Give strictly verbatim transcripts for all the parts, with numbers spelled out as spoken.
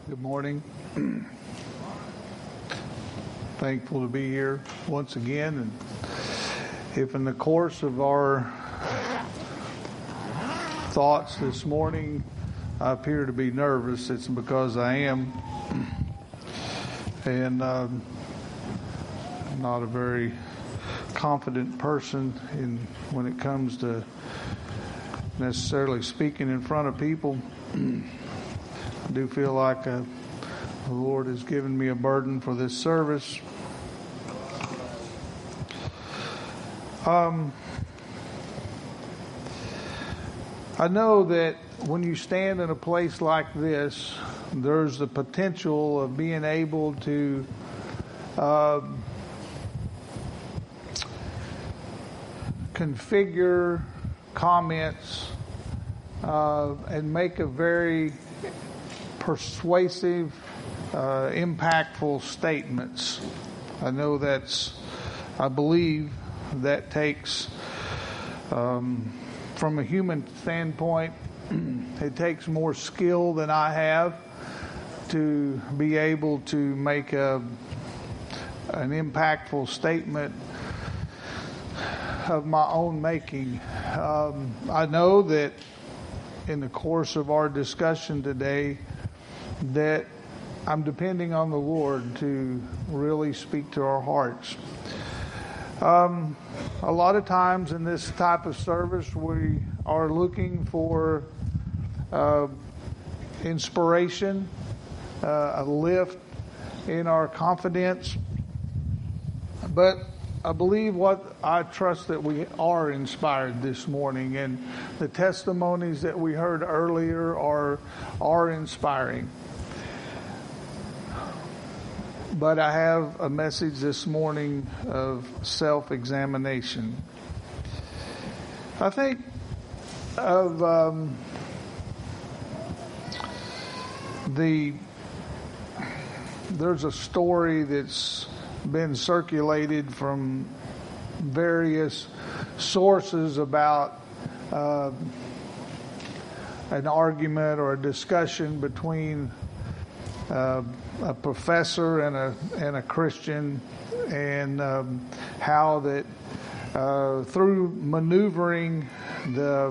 Good morning. Thankful to be here once again. And if in the course of our thoughts this morning I appear to be nervous, it's because I am. And um, I'm not a very confident person in when it comes to necessarily speaking in front of people. I do feel like uh, the Lord has given me a burden for this service. Um, I know that when you stand in a place like this, there's the potential of being able to uh, configure comments uh, and make a very persuasive, uh, impactful statements. I know that's, I believe that takes, um, from a human standpoint, it takes more skill than I have to be able to make a, an impactful statement of my own making. Um, I know that in the course of our discussion today, that I'm depending on the Lord to really speak to our hearts. Um, a lot of times in this type of service, we are looking for uh, inspiration, uh, a lift in our confidence. But I believe what I trust that we are inspired this morning, and the testimonies that we heard earlier are are inspiring. But I have a message this morning of self-examination. I think of um, the there's a story that's been circulated from various sources about uh, an argument or a discussion between uh, a professor and a and a Christian, and um, how that uh, through maneuvering the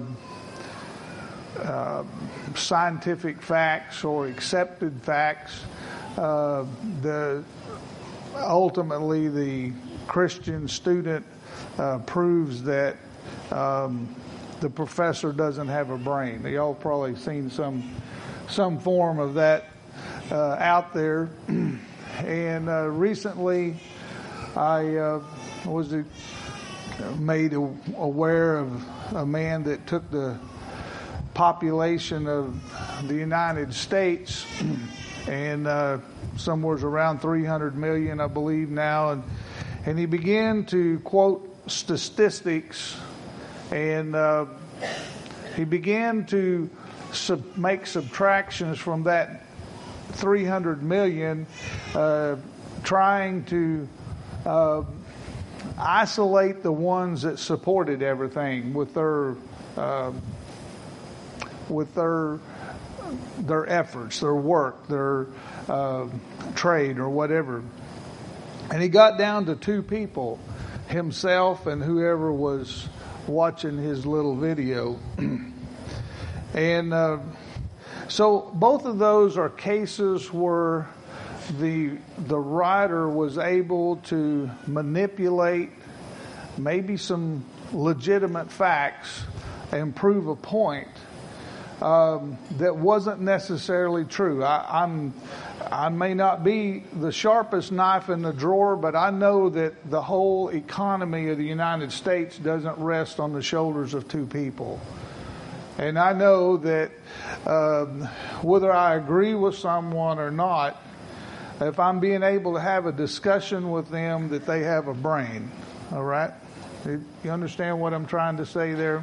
uh, scientific facts or accepted facts, uh, the ultimately the Christian student uh, proves that um, the professor doesn't have a brain. Y'all probably seen some some form of that Uh, out there. And uh, recently I uh, was uh, made aware of a man that took the population of the United States, and uh, somewhere around three hundred million, I believe now, and and he began to quote statistics, and uh, he began to sub- make subtractions from that three hundred million, uh, trying to uh, isolate the ones that supported everything with their uh, with their their efforts, their work, their uh, trade, or whatever. And he got down to two people, himself and whoever was watching his little video. and uh, So both of those are cases where the the writer was able to manipulate maybe some legitimate facts and prove a point um, that wasn't necessarily true. I, I'm I may not be the sharpest knife in the drawer, but I know that the whole economy of the United States doesn't rest on the shoulders of two people. And I know that um, whether I agree with someone or not, if I'm being able to have a discussion with them, that they have a brain. All right? You understand what I'm trying to say there?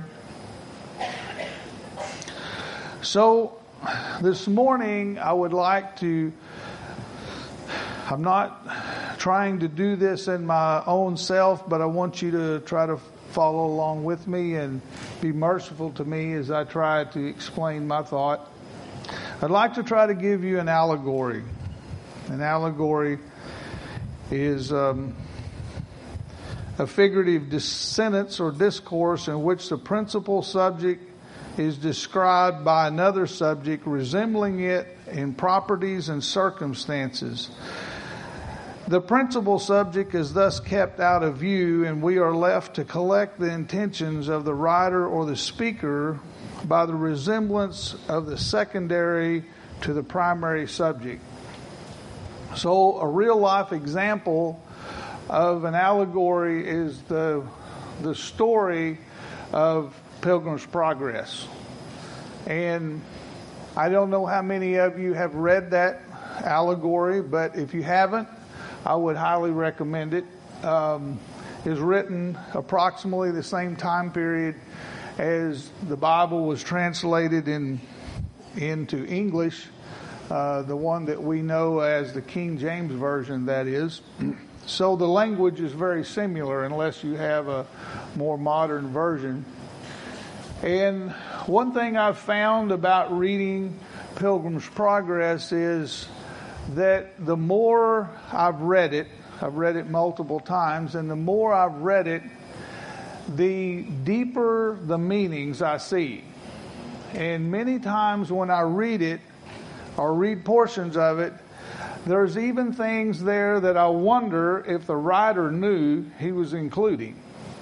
So this morning I would like to, I'm not trying to do this in my own self, but I want you to try to follow along with me and be merciful to me as I try to explain my thought. I'd like to try to give you an allegory. An allegory is um, a figurative sentence or discourse in which the principal subject is described by another subject resembling it in properties and circumstances. The principal subject is thus kept out of view, and we are left to collect the intentions of the writer or the speaker by the resemblance of the secondary to the primary subject. So a real life example of an allegory is the the story of Pilgrim's Progress. And I don't know how many of you have read that allegory, but if you haven't, I would highly recommend it. Um, it's written approximately the same time period as the Bible was translated in into English, uh, the one that we know as the King James Version, that is. So the language is very similar unless you have a more modern version. And one thing I've found about reading Pilgrim's Progress is that the more I've read it, I've read it multiple times, and the more I've read it, the deeper the meanings I see. And many times when I read it, or read portions of it, there's even things there that I wonder if the writer knew he was including.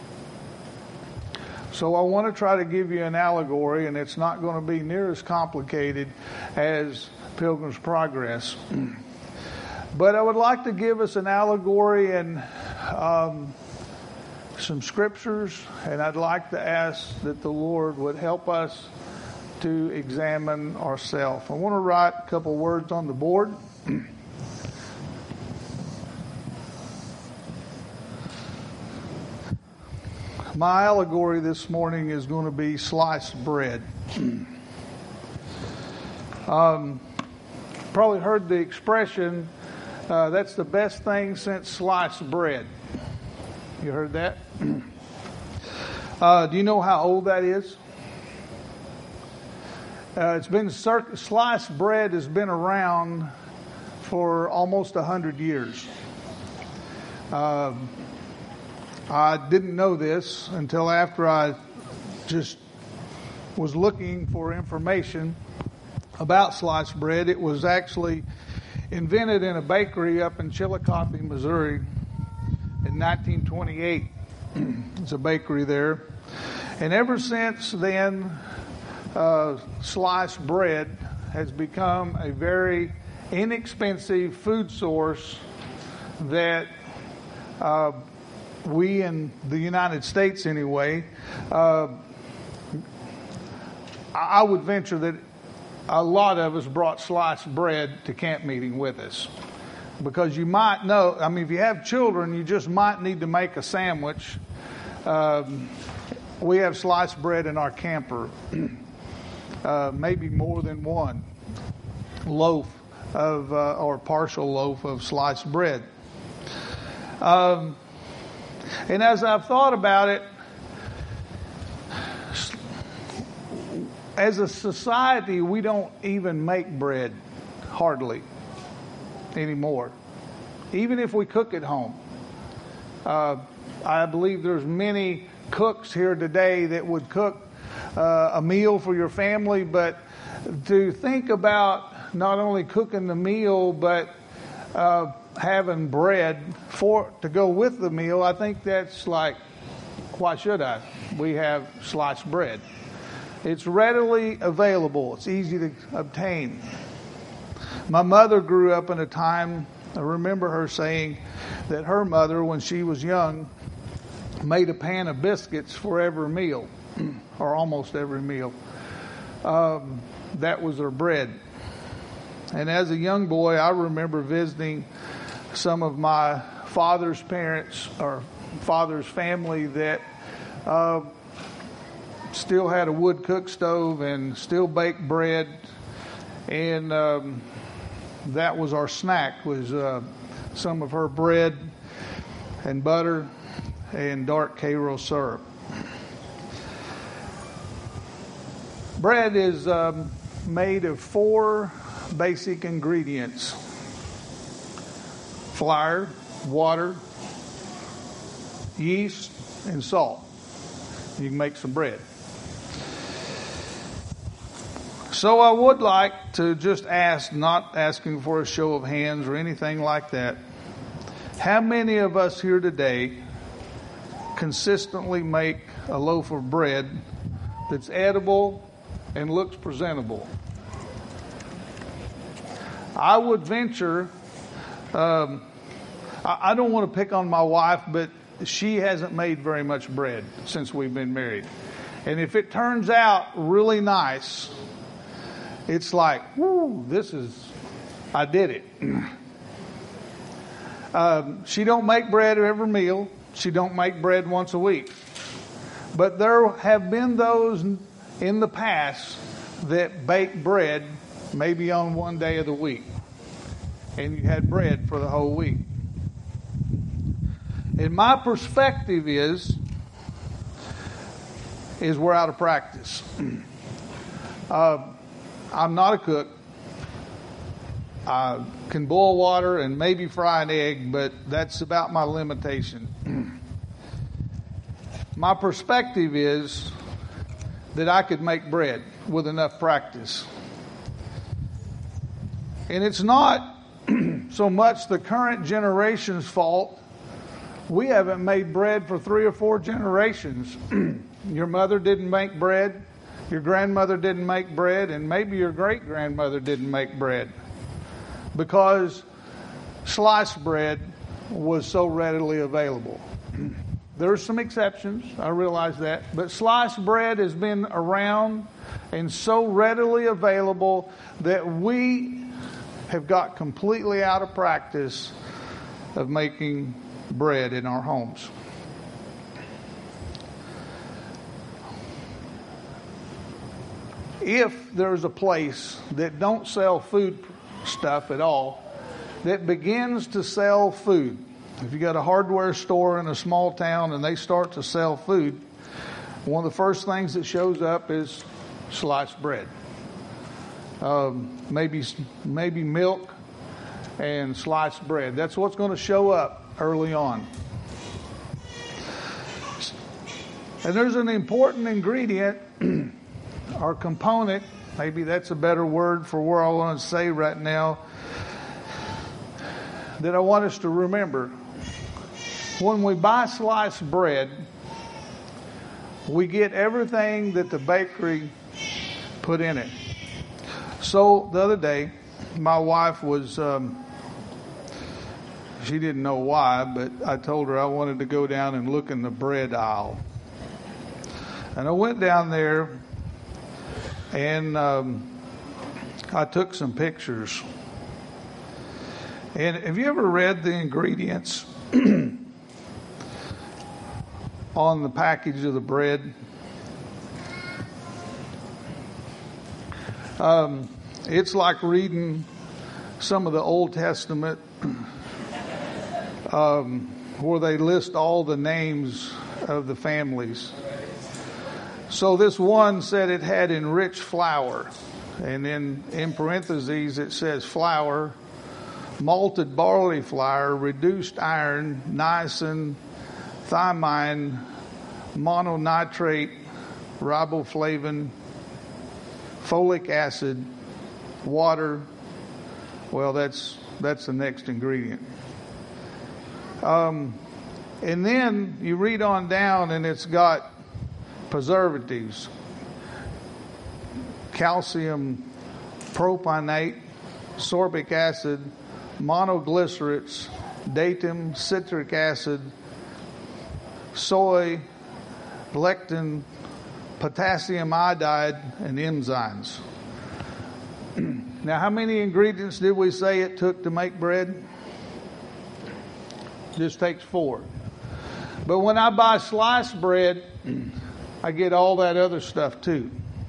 So I want to try to give you an allegory, and it's not going to be near as complicated as Pilgrim's Progress. But I would like to give us an allegory and um, some scriptures, and I'd like to ask that the Lord would help us to examine ourselves. I want to write a couple words on the board. My allegory this morning is going to be sliced bread. um, probably heard the expression, uh, that's the best thing since sliced bread. You heard that? uh, do you know how old that is? Uh, it's been sliced bread has been around for almost a hundred years. Uh, I didn't know this until after I just was looking for information about sliced bread. It was actually invented in a bakery up in Chillicothe, Missouri in nineteen twenty-eight. It's a bakery there. And ever since then, uh, sliced bread has become a very inexpensive food source that uh, we in the United States anyway, uh, I would venture that a lot of us brought sliced bread to camp meeting with us. Because you might know, I mean, if you have children, you just might need to make a sandwich. Um, we have sliced bread in our camper, uh, maybe more than one loaf of, uh, or partial loaf of sliced bread. Um, And as I've thought about it, as a society, we don't even make bread, hardly, anymore. Even if we cook at home. Uh, I believe there's many cooks here today that would cook uh, a meal for your family, but to think about not only cooking the meal, but uh, having bread for to go with the meal, I think that's like, why should I? We have sliced bread. It's readily available. It's easy to obtain. My mother grew up in a time, I remember her saying that her mother, when she was young, made a pan of biscuits for every meal, or almost every meal. Um, that was her bread. And as a young boy, I remember visiting some of my father's parents or father's family that uh, still had a wood cook stove and still baked bread, and um, that was our snack, was uh, some of her bread and butter and dark Karo syrup. Bread is um, made of four basic ingredients: flour, water, yeast, and salt. You can make some bread. So I would like to just ask, not asking for a show of hands or anything like that, how many of us here today consistently make a loaf of bread that's edible and looks presentable? I would venture, um, I, I don't want to pick on my wife, but she hasn't made very much bread since we've been married. And if it turns out really nice, it's like, whoo, this is, I did it. um, she don't make bread every meal. She don't make bread once a week. But there have been those in the past that bake bread maybe on one day of the week. And you had bread for the whole week. And my perspective is, is we're out of practice. uh, I'm not a cook. I can boil water and maybe fry an egg, but that's about my limitation. My perspective is that I could make bread with enough practice. And it's not so much the current generation's fault. We haven't made bread for three or four generations. Your mother didn't make bread. Your grandmother didn't make bread. And maybe your great-grandmother didn't make bread. Because sliced bread was so readily available. There are some exceptions. I realize that. But sliced bread has been around and so readily available that we have got completely out of practice of making bread in our homes. If there's a place that don't sell food stuff at all, that begins to sell food, if you got a hardware store in a small town and they start to sell food, one of the first things that shows up is sliced bread. Um, maybe maybe milk and sliced bread. That's what's going to show up early on. And there's an important ingredient or component, maybe that's a better word for where I want to say right now, that I want us to remember. When we buy sliced bread, we get everything that the bakery put in it. So the other day, my wife was, um, she didn't know why, but I told her I wanted to go down and look in the bread aisle. And I went down there and um, I took some pictures. And have you ever read the ingredients on the package of the bread? Um, it's like reading some of the Old Testament um, where they list all the names of the families. So this one said it had enriched flour, and then in parentheses it says flour, malted barley flour, reduced iron, niacin, thiamine, mononitrate, riboflavin, folic acid, water. Well, that's that's the next ingredient. Um, and then you read on down, and it's got preservatives, calcium propionate, sorbic acid, monoglycerates, datum, citric acid, soy, lectin, potassium iodide, and enzymes. Now, how many ingredients did we say it took to make bread? Just takes four. But when I buy sliced bread, I get all that other stuff too.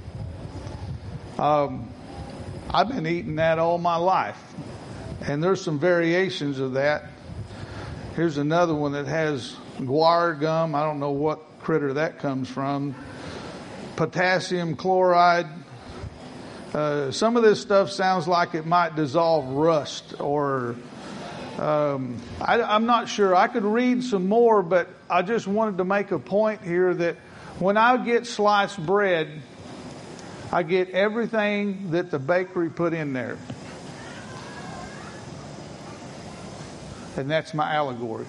Um, I've been eating that all my life. And there's some variations of that. Here's another one that has guar gum. I don't know what critter that comes from. Potassium chloride, Uh, some of this stuff sounds like it might dissolve rust, or um, I, I'm not sure. I could read some more, but I just wanted to make a point here that when I get sliced bread, I get everything that the bakery put in there. And that's my allegory.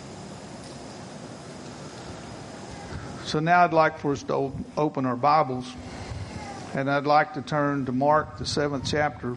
So now I'd like for us to open our Bibles. And I'd like to turn to Mark, the seventh chapter.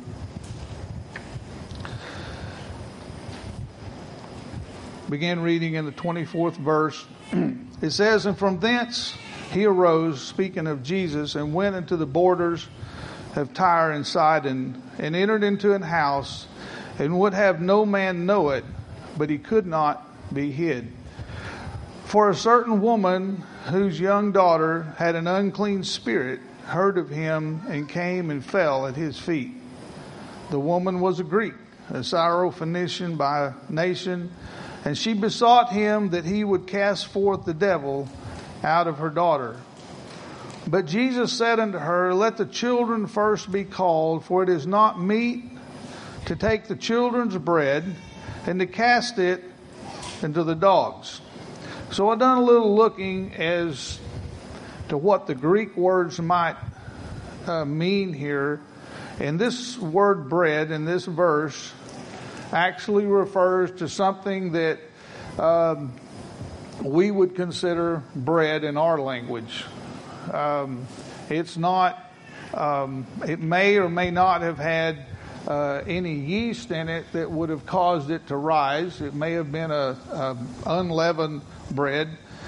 Begin reading in the twenty-fourth verse. It says, "And from thence he arose," speaking of Jesus, "and went into the borders of Tyre and Sidon, and entered into an house, and would have no man know it, but he could not be hid. For a certain woman whose young daughter had an unclean spirit heard of him, and came and fell at his feet. The woman was a Greek, a Syrophoenician by nation, and she besought him that he would cast forth the devil out of her daughter. But Jesus said unto her, Let the children first be called, for it is not meet to take the children's bread and to cast it into the dogs." So I've done a little looking as to what the Greek words might uh, mean here. And this word bread in this verse actually refers to something that um, we would consider bread in our language. Um, it's not, um, it may or may not have had uh, any yeast in it that would have caused it to rise. It may have been a, a unleavened bread.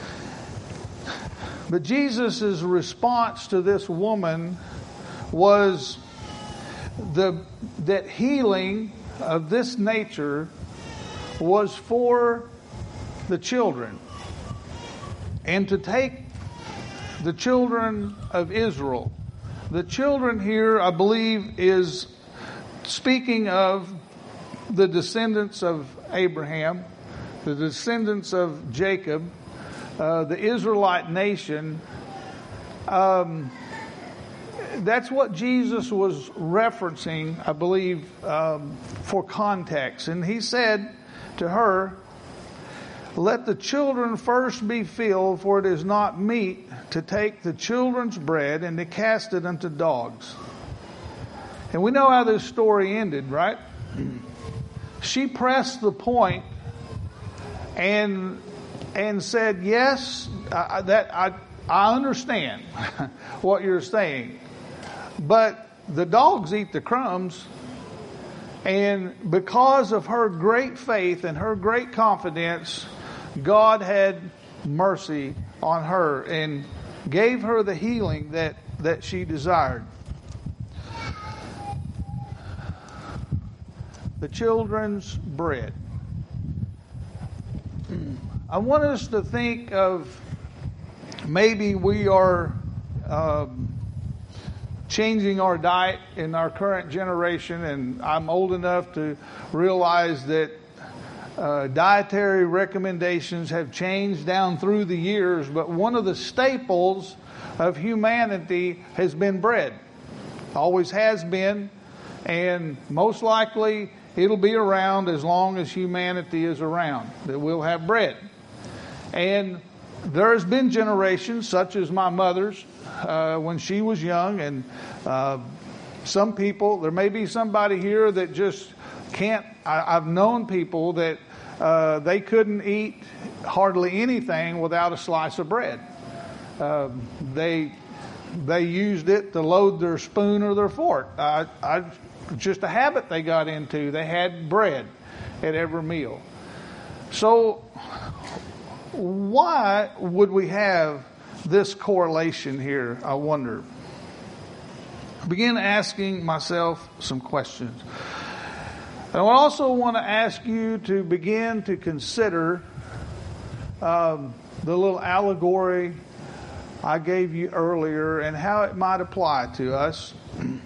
But Jesus' response to this woman was the that healing of this nature was for the children, and to take the children of Israel. The children here, I believe, is speaking of the descendants of Abraham, the descendants of Jacob, uh, the Israelite nation. Um, that's what Jesus was referencing, I believe, um, for context. And he said to her, "Let the children first be filled, for it is not meet to take the children's bread and to cast it unto dogs." And we know how this story ended, right? She pressed the point and and said, "Yes, I, that I I understand what you're saying, but the dogs eat the crumbs." And because of her great faith and her great confidence, God had mercy on her and gave her the healing that, that she desired. The children's bread. I want us to think of maybe we are um, changing our diet in our current generation, and I'm old enough to realize that uh, dietary recommendations have changed down through the years, but one of the staples of humanity has been bread. Always has been, and most likely it'll be around as long as humanity is around, that we'll have bread. And there has been generations, such as my mother's, uh, when she was young, and uh, some people, there may be somebody here that just can't, I, I've known people that uh, they couldn't eat hardly anything without a slice of bread. Uh, they they used it to load their spoon or their fork. I, I, just a habit they got into. They had bread at every meal. So why would we have this correlation here, I wonder? I began asking myself some questions. And I also want to ask you to begin to consider um, the little allegory I gave you earlier and how it might apply to us.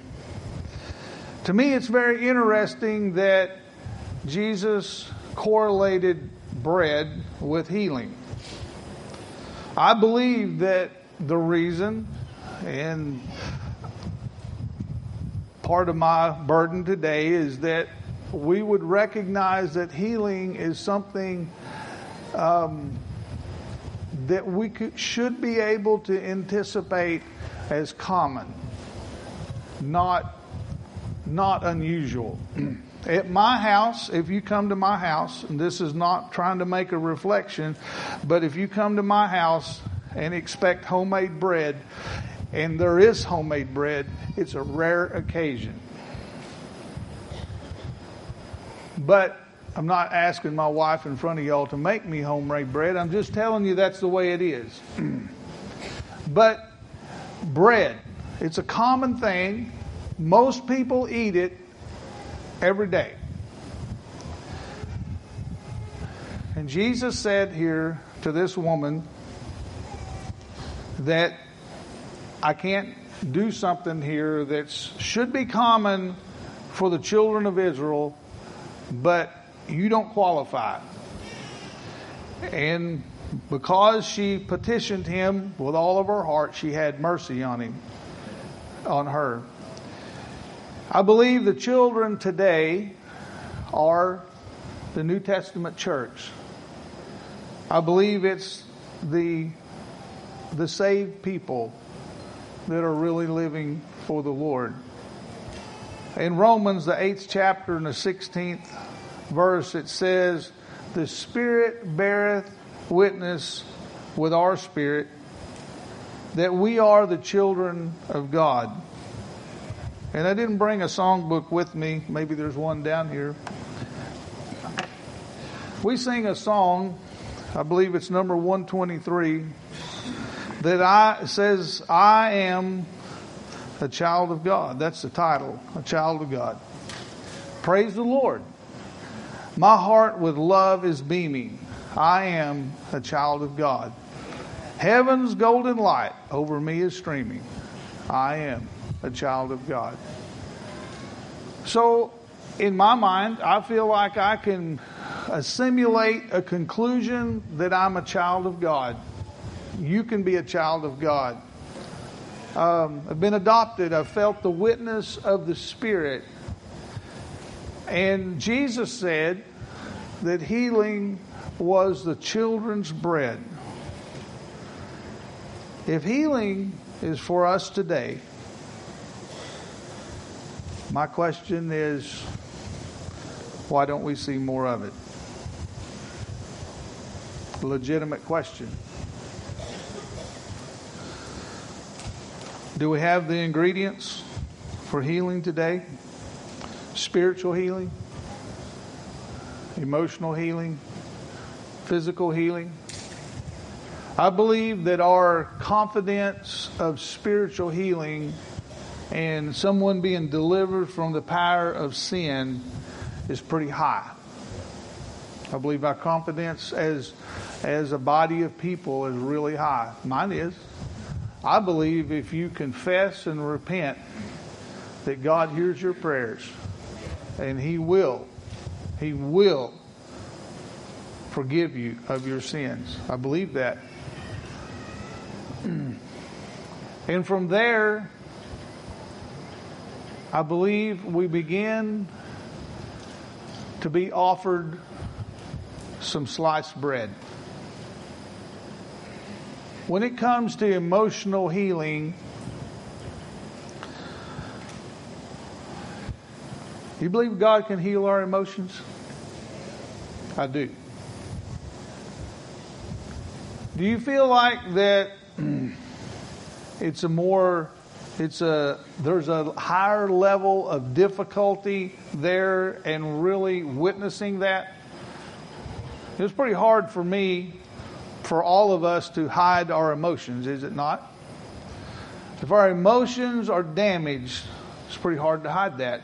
To me, it's very interesting that Jesus correlated bread with healing. I believe that the reason, and part of my burden today is that we would recognize that healing is something um, that we could, should be able to anticipate as common, not not unusual. At my house, if you come to my house, and this is not trying to make a reflection, but if you come to my house and expect homemade bread, and there is homemade bread, it's a rare occasion. But I'm not asking my wife in front of y'all to make me homemade bread. I'm just telling you that's the way it is. But bread, it's a common thing. Most people eat it every day. And Jesus said here to this woman that I can't do something here that should be common for the children of Israel, but you don't qualify. And because she petitioned him with all of her heart, she had mercy on him, on her. I believe the children today are the New Testament church. I believe it's the the saved people that are really living for the Lord. In Romans, the eighth chapter and the sixteenth verse, it says, "The Spirit beareth witness with our spirit that we are the children of God." And I didn't bring a songbook with me. Maybe there's one down here. We sing a song, I believe it's number one twenty-three, that I says, "I am a child of God." That's the title, a child of God. Praise the Lord. My heart with love is beaming. I am a child of God. Heaven's golden light over me is streaming. I am a child of God. So, in my mind, I feel like I can assimilate a conclusion that I'm a child of God. You can be a child of God. Um, I've been adopted. I've felt the witness of the Spirit. And Jesus said that healing was the children's bread. If healing is for us today, my question is, why don't we see more of it? A legitimate question. Do we have the ingredients for healing today? Spiritual healing, emotional healing, physical healing. I believe that our confidence of spiritual healing and someone being delivered from the power of sin is pretty high. I believe our confidence as as a body of people is really high. Mine is. I believe if you confess and repent that God hears your prayers, and He will, He will forgive you of your sins. I believe that. And from there, I believe we begin to be offered some sliced bread. When it comes to emotional healing, you believe God can heal our emotions? I do. Do you feel like that it's a more, it's a, there's a higher level of difficulty there and really witnessing that? It's pretty hard for me, for all of us to hide our emotions, is it not? If our emotions are damaged, it's pretty hard to hide that.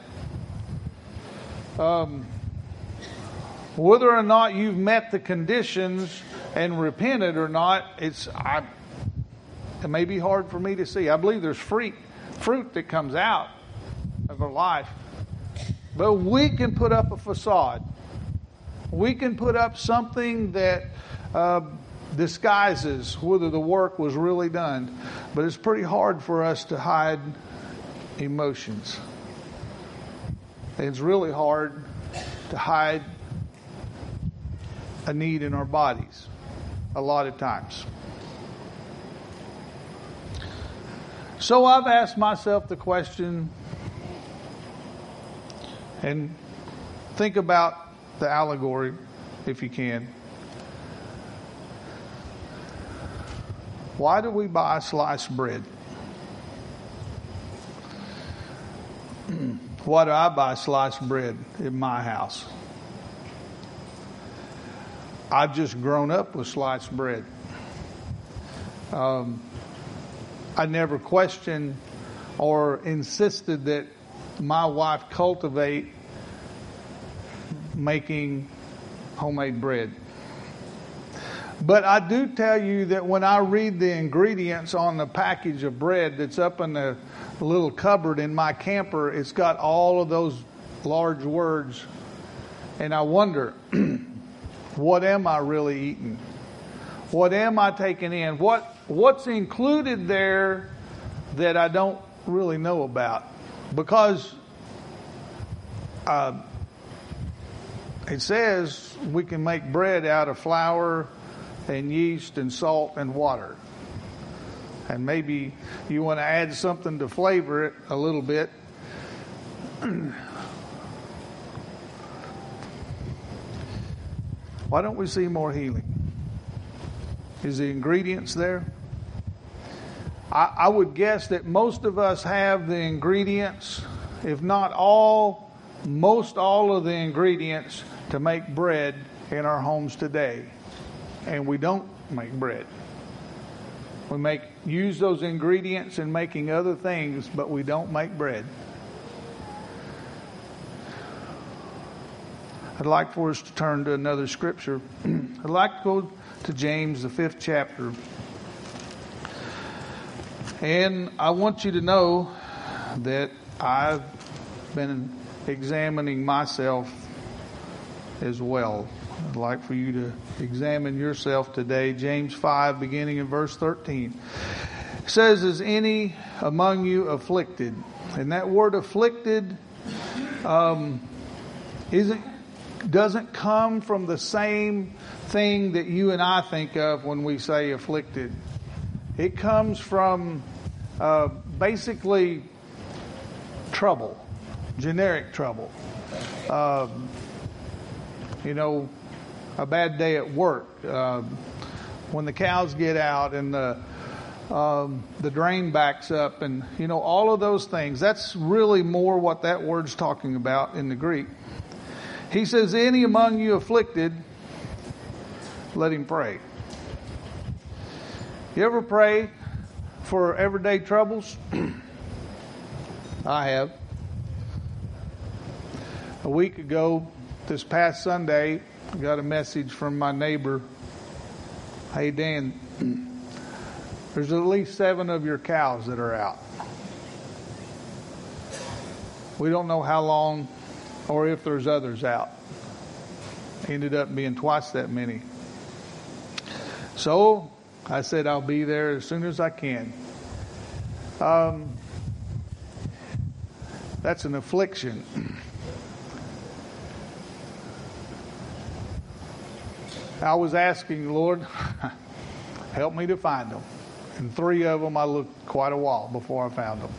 Um, whether or not you've met the conditions and repented or not, it's I, it may be hard for me to see. I believe there's fruit, fruit that comes out of our life. But we can put up a facade. We can put up something that uh, disguises whether the work was really done. But it's pretty hard for us to hide emotions. It's really hard to hide a need in our bodies a lot of times. So I've asked myself the question, and think about the allegory if you can. Why do we buy sliced bread? Why do I buy sliced bread in my house? I've just grown up with sliced bread. Um, I never questioned or insisted that my wife cultivate making homemade bread. But I do tell you that when I read the ingredients on the package of bread that's up in the little cupboard in my camper, it's got all of those large words. And I wonder, what am I really eating? What am I taking in? What What's included there that I don't really know about? Because uh, it says we can make bread out of flour and yeast and salt and water. And maybe you want to add something to flavor it a little bit. Why don't we see more healing? Is the ingredients there? I, I would guess that most of us have the ingredients, if not all, most all of the ingredients to make bread in our homes today. And we don't make bread. We make use those ingredients in making other things, but we don't make bread. I'd like for us to turn to another scripture. I'd like to go to James, the fifth chapter. And I want you to know that I've been examining myself as well. I'd like for you to examine yourself today. James five, beginning in verse thirteen. It says, is any among you afflicted? And that word afflicted um, isn't doesn't come from the same thing that you and I think of when we say afflicted. It comes from uh, basically trouble, generic trouble. Uh, you know, a bad day at work, uh, when the cows get out and the um, the drain backs up, and you know, all of those things. That's really more what that word's talking about in the Greek. He says, any among you afflicted, let him pray. You ever pray for everyday troubles? I have. A week ago, this past Sunday, I got a message from my neighbor. Hey, Dan, there's at least seven of your cows that are out. We don't know how long or if there's others out. Ended up being twice that many. So I said I'll be there as soon as I can. Um, that's an affliction. I was asking the Lord, help me to find them. And three of them I looked quite a while before I found them.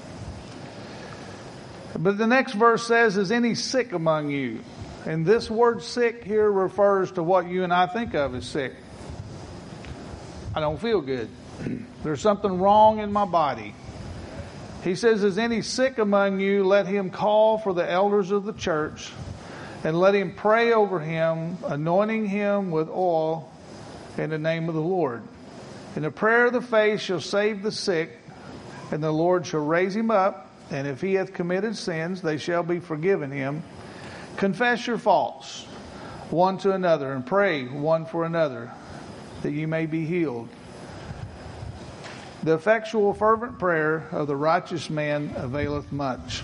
But the next verse says, is any sick among you? And this word sick here refers to what you and I think of as sick. I don't feel good. There's something wrong in my body. He says, is any sick among you? Let him call for the elders of the church and let him pray over him, anointing him with oil in the name of the Lord. And the prayer of the faith shall save the sick, and the Lord shall raise him up. And if he hath committed sins, they shall be forgiven him. Confess your faults one to another, and pray one for another, that you may be healed. The effectual fervent prayer of the righteous man availeth much.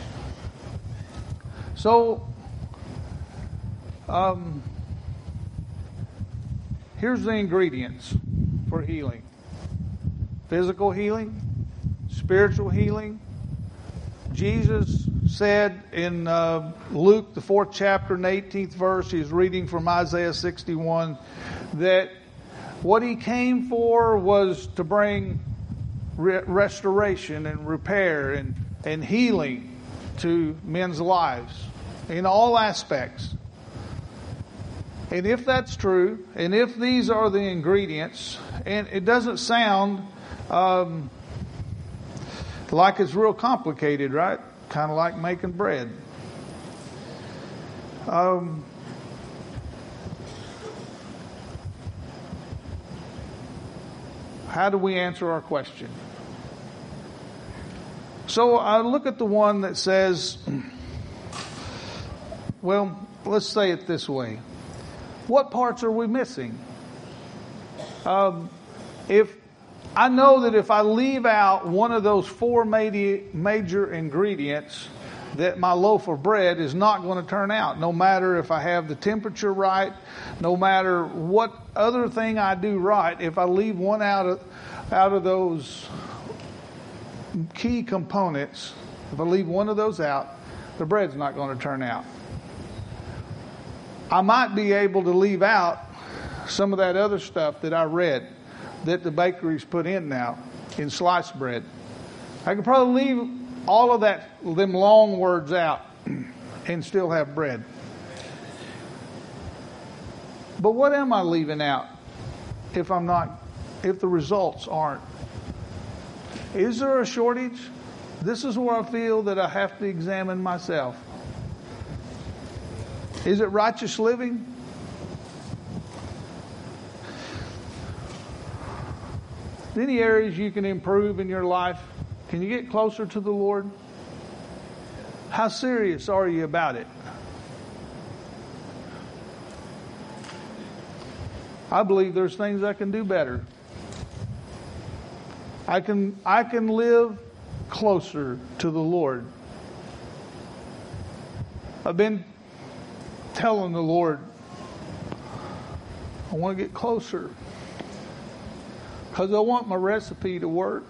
So, um, here's the ingredients for healing. Physical healing, spiritual healing. Jesus said in uh, Luke, the fourth chapter and eighteenth verse, he's reading from Isaiah sixty-one, that what he came for was to bring re- restoration and repair and, and healing to men's lives in all aspects. And if that's true, and if these are the ingredients, and it doesn't sound um, like it's real complicated, right? Kind of like making bread. Um, how do we answer our question? So I look at the one that says, well, let's say it this way. What parts are we missing? Um, if I know that if I leave out one of those four major, major ingredients, that my loaf of bread is not going to turn out, no matter if I have the temperature right, no matter what other thing I do right. If I leave one out of out of those key components, if I leave one of those out, the bread's not going to turn out. I might be able to leave out some of that other stuff that I read that the bakeries put in now in sliced bread. I could probably leave all of that, them long words out and still have bread. But what am I leaving out if I'm not, if the results aren't? Is there a shortage? This is where I feel that I have to examine myself. Is it righteous living? Any areas you can improve in your life? Can you get closer to the Lord? How serious are you about it? I believe there's things I can do better. I can I can live closer to the Lord. I've been telling the Lord, I want to get closer because I want my recipe to work.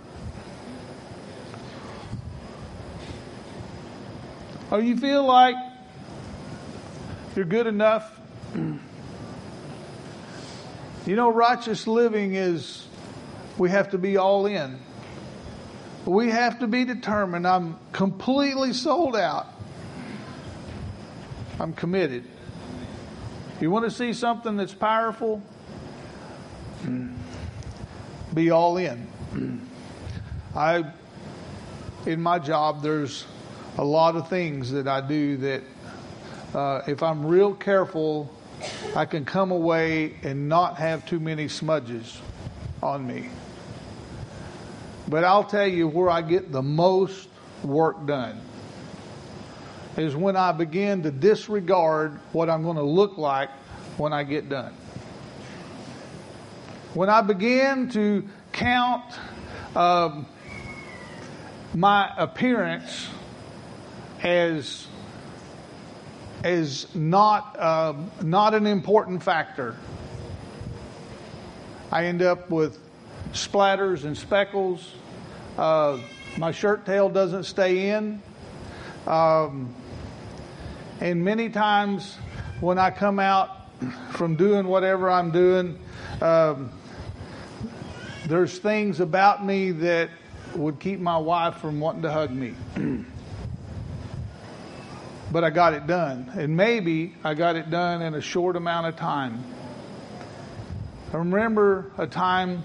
Or you feel like you're good enough? You know, righteous living is we have to be all in. We have to be determined. I'm completely sold out. I'm committed. You want to see something that's powerful? Be all in. I, in my job, there's a lot of things that I do that uh, if I'm real careful, I can come away and not have too many smudges on me. But I'll tell you where I get the most work done is when I begin to disregard what I'm going to look like when I get done. When I begin to count um, my appearance as as not uh, not an important factor, I end up with splatters and speckles. Uh, my shirt tail doesn't stay in. Um, and many times when I come out from doing whatever I'm doing, um, there's things about me that would keep my wife from wanting to hug me. But I got it done. And maybe I got it done in a short amount of time. I remember a time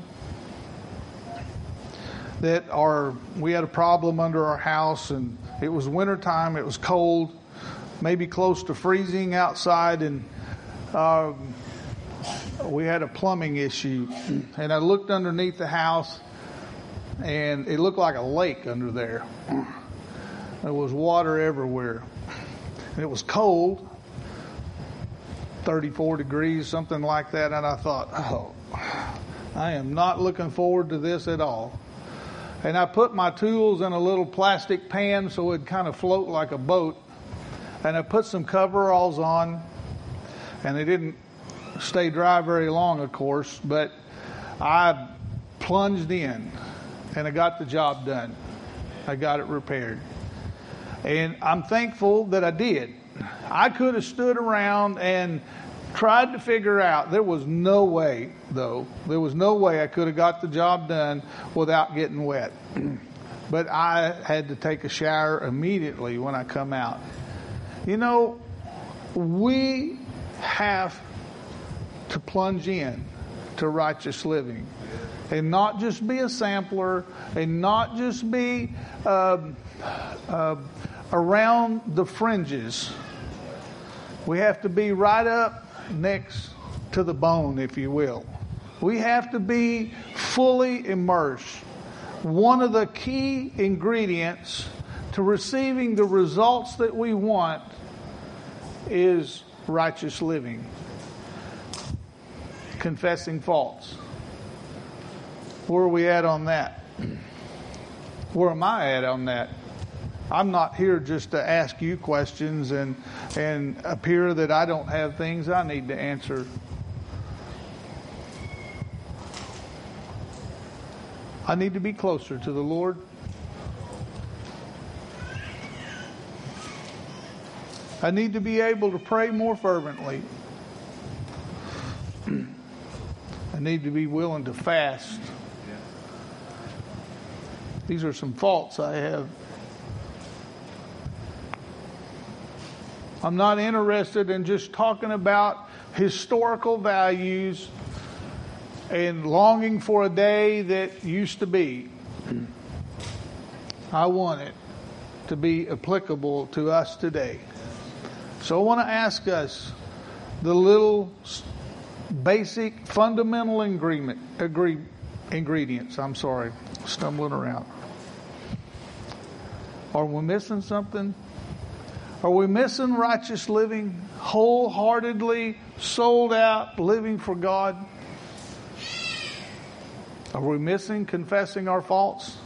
that our we had a problem under our house, and it was wintertime, it was cold, maybe close to freezing outside, and um, we had a plumbing issue. And I looked underneath the house, and it looked like a lake under there. There was water everywhere. And it was cold, thirty-four degrees, something like that, and I thought, oh, I am not looking forward to this at all. And I put my tools in a little plastic pan so it'd kind of float like a boat. And I put some coveralls on, and they didn't stay dry very long, of course, but I plunged in, and I got the job done. I got it repaired. And I'm thankful that I did. I could have stood around and tried to figure out. There was no way, though. There was no way I could have got the job done without getting wet. But I had to take a shower immediately when I come out. You know, we have to plunge in to righteous living. And not just be a sampler, and not just be uh, uh, around the fringes. We have to be right up next to the bone, if you will. We have to be fully immersed. One of the key ingredients to receiving the results that we want is righteous living. Confessing faults. Where are we at on that? Where am I at on that? I'm not here just to ask you questions and and appear that I don't have things I need to answer. I need to be closer to the Lord. I need to be able to pray more fervently. I need to be willing to fast. These are some faults I have. I'm not interested in just talking about historical values and longing for a day that used to be. I want it to be applicable to us today. So I want to ask us the little basic fundamental ingredient, agree, ingredients. I'm sorry, stumbling around. Are we missing something? Are we missing righteous living, wholeheartedly sold out living for God? Are we missing confessing our faults?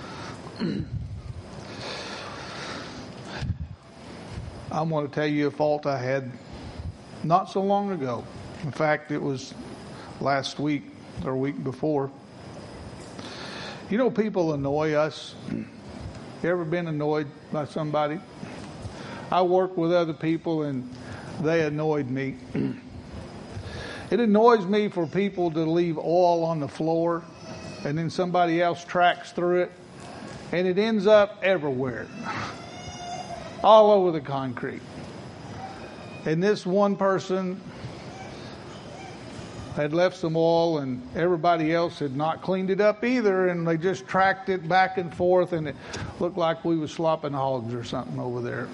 I want to tell you a fault I had not so long ago. In fact, it was last week or week before. You know, people annoy us. You ever been annoyed by somebody? I work with other people and they annoyed me. It annoys me for people to leave oil on the floor and then somebody else tracks through it and it ends up everywhere. All over the concrete. And this one person had left some oil and everybody else had not cleaned it up either, and they just tracked it back and forth and it looked like we was slopping hogs or something over there.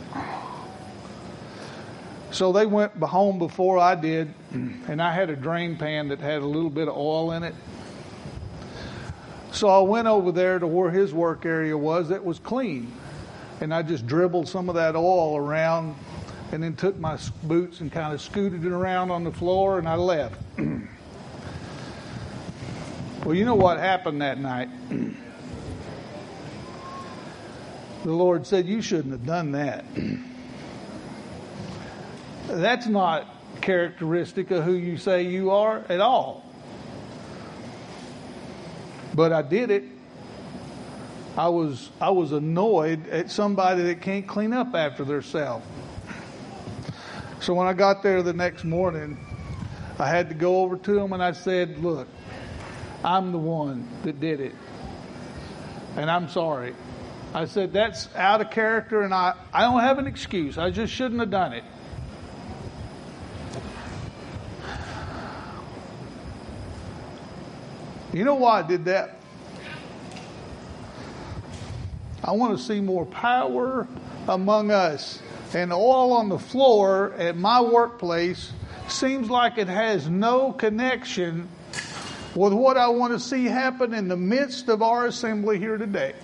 So they went home before I did, and I had a drain pan that had a little bit of oil in it. So I went over there to where his work area was that was clean, and I just dribbled some of that oil around and then took my boots and kind of scooted it around on the floor, and I left. Well, you know what happened that night? The Lord said, you shouldn't have done that. That's not characteristic of who you say you are at all. But I did it. I was I was annoyed at somebody that can't clean up after themselves. So when I got there the next morning, I had to go over to him and I said, look, I'm the one that did it. And I'm sorry. I said, that's out of character and I, I don't have an excuse. I just shouldn't have done it. You know why I did that? I want to see more power among us. And oil on the floor at my workplace seems like it has no connection with what I want to see happen in the midst of our assembly here today.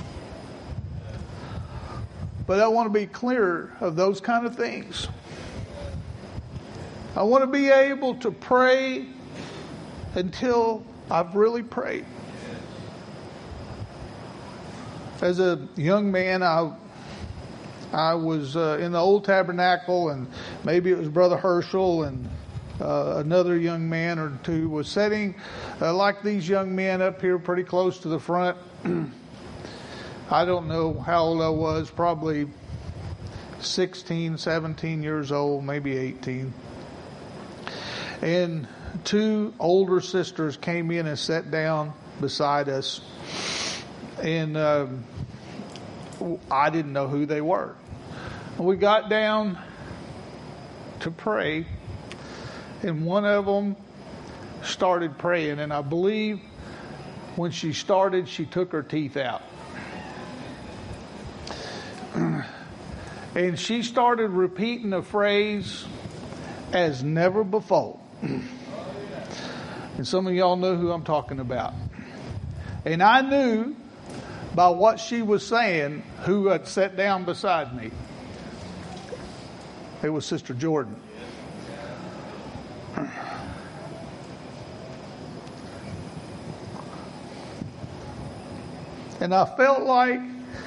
But I want to be clear of those kind of things. I want to be able to pray until I've really prayed. As a young man, I I was uh, in the old tabernacle, and maybe it was Brother Herschel and uh, another young man or two was sitting uh, like these young men up here pretty close to the front. I don't know how old I was, probably sixteen, seventeen years old, maybe eighteen. And two older sisters came in and sat down beside us. And um, I didn't know who they were. We got down to pray, and one of them started praying. And I believe when she started, she took her teeth out. And she started repeating a phrase as never before. And some of y'all know who I'm talking about. And I knew by what she was saying who had sat down beside me. It was Sister Jordan. And I felt like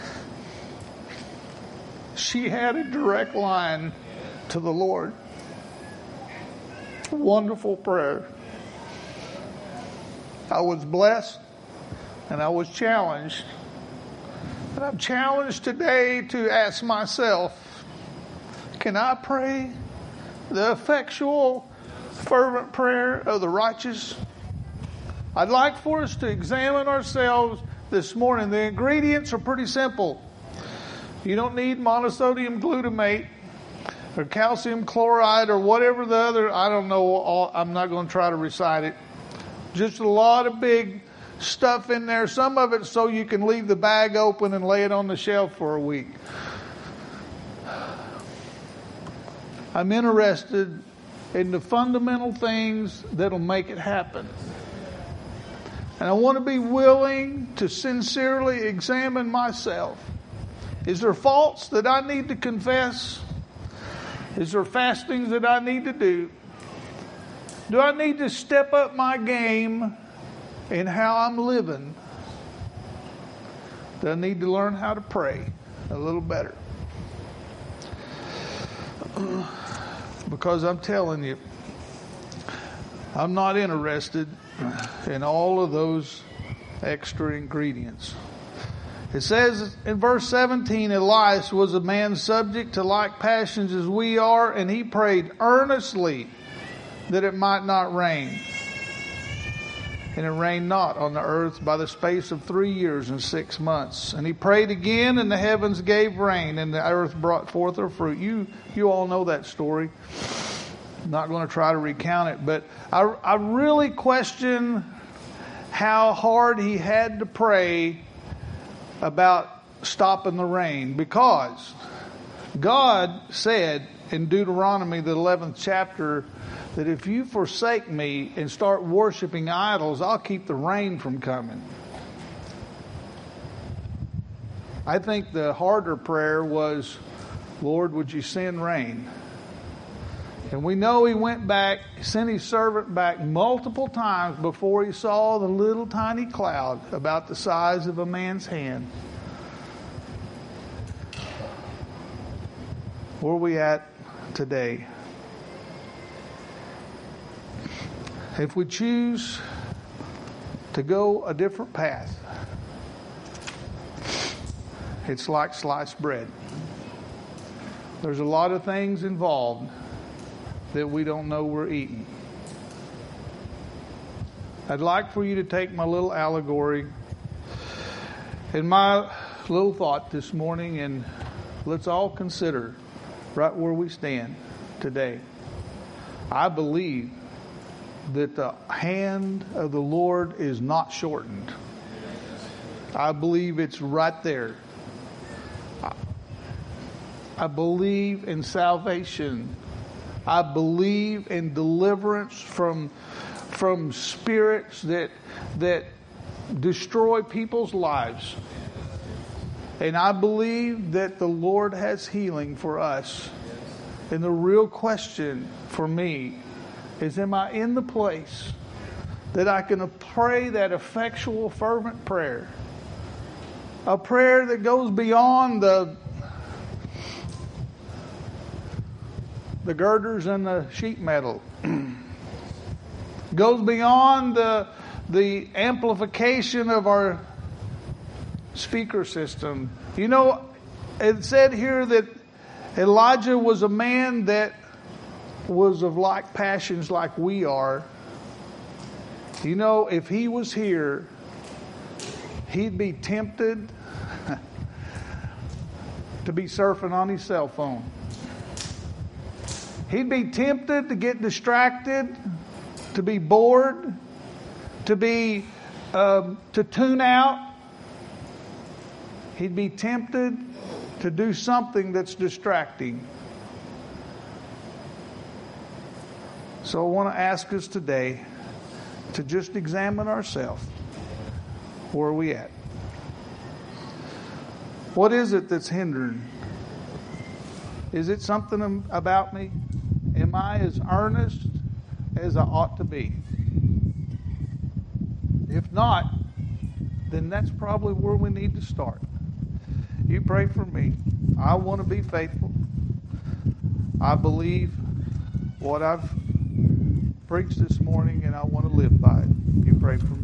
she had a direct line to the Lord. Wonderful prayer. I was blessed and I was challenged. And I'm challenged today to ask myself, can I pray the effectual, fervent prayer of the righteous? I'd like for us to examine ourselves this morning. The ingredients are pretty simple. You don't need monosodium glutamate or calcium chloride or whatever the other, I don't know, all, I'm not going to try to recite it. Just a lot of big stuff in there. Some of it so you can leave the bag open and lay it on the shelf for a week. I'm interested in the fundamental things that'll make it happen. And I want to be willing to sincerely examine myself. Is there faults that I need to confess? Is there fastings that I need to do? Do I need to step up my game in how I'm living? Do I need to learn how to pray a little better? Because I'm telling you, I'm not interested in all of those extra ingredients. It says in verse seventeen, Elias was a man subject to like passions as we are, and he prayed earnestly that it might not rain. And it rained not on the earth by the space of three years and six months. And he prayed again, and the heavens gave rain, and the earth brought forth her fruit. You you all know that story. I'm not going to try to recount it, but I, I really question how hard he had to pray about stopping the rain, because God said in Deuteronomy, the eleventh chapter, that if you forsake me and start worshiping idols, I'll keep the rain from coming. I think the harder prayer was, Lord, would you send rain? And we know he went back, sent his servant back multiple times before he saw the little tiny cloud about the size of a man's hand. Where are we at today? If we choose to go a different path, it's like sliced bread. There's a lot of things involved that we don't know we're eating. I'd like for you to take my little allegory and my little thought this morning, and let's all consider right where we stand today. I believe that the hand of the Lord is not shortened. I believe it's right there. I believe in salvation. I believe in deliverance from from spirits that that destroy people's lives. And I believe that the Lord has healing for us. And the real question for me is, am I in the place that I can pray that effectual, fervent prayer? A prayer that goes beyond the the girders and the sheet metal. Goes beyond the the amplification of our speaker system. You know, it said here that Elijah was a man that was of like passions like we are. You know, if he was here, he'd be tempted to be surfing on his cell phone. He'd be tempted to get distracted, to be bored, to be um, to tune out. He'd be tempted to do something that's distracting. So I want to ask us today to just examine ourselves. Where are we at? What is it that's hindering? Is it something about me? Am I as earnest as I ought to be? If not, then that's probably where we need to start. You pray for me. I want to be faithful. I believe what I've preached this morning, and I want to live by it. You pray for me.